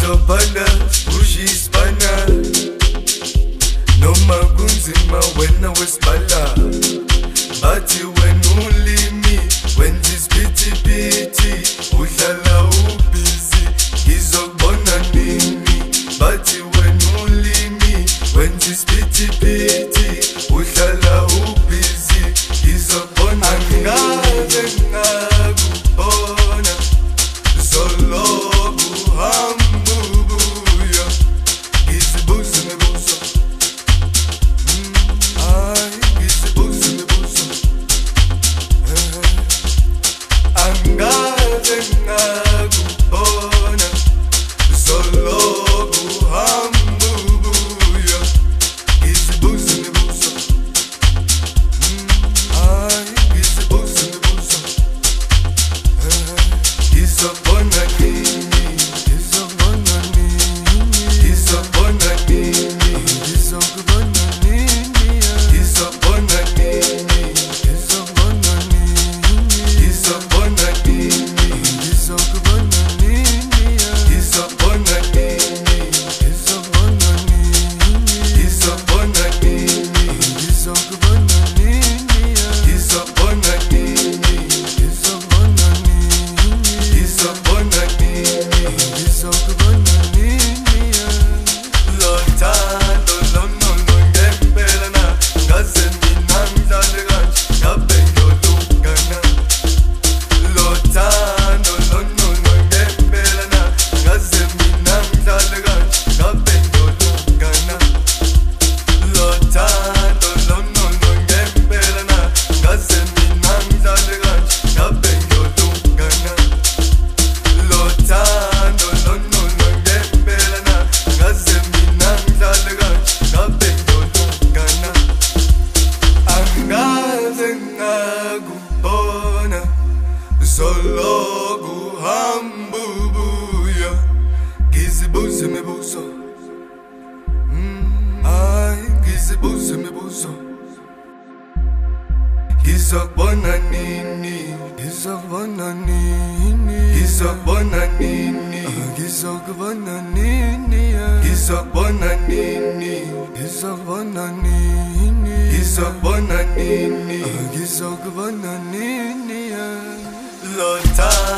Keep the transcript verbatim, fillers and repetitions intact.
uzobhala ushispana noma kunzima wena wesibala bathi wena ulimi wenza isiphithi udlala ubhizi ngizokubona nini bathi wena ulimi wenza isiphithi udlala ubhizi ngizokubona ngabe ngakubona zoloku hambubuya ngizibuza imibuzo ay ngizibuza imibuzo angabe ngakubona zoloku hambubuya ngizibuza imibuzo ay ngizibuza imibuzo ngizobona nini ngizobona nini ngizobona nini ngizokubona nini ngizobona nini ngizobona nini ngizobona nini ngizokubona nini ngizobona nini ngizobona nini ngizobona nini ngizokubona nini ngizobona nini ngizobona nini ngizobona nini ngizokubona nini lothando lonono ngempela na ngaze mina ngidlale kanje ngabe ngiyolungana lothando lonono ngempela na ngaze mina ngidlale kanje ngabe ngiyolungana lothando lonono ngempela na ngaze mina ngidlale kanje ngabe ngiyolungana lothando lonono ngempela na ngaze mina ngidlale kanje ngabe ngiyolungana angaze ngakubona zoloku hambubuya ngizibuza imibuzo ay ngizibuza imibuzo ngizokubona nini ngizokubona nini ngizokubona nini ngizokubona nini ngizokubona nini ngizokubona nini ngizokubona nini ngizokubona nini lothando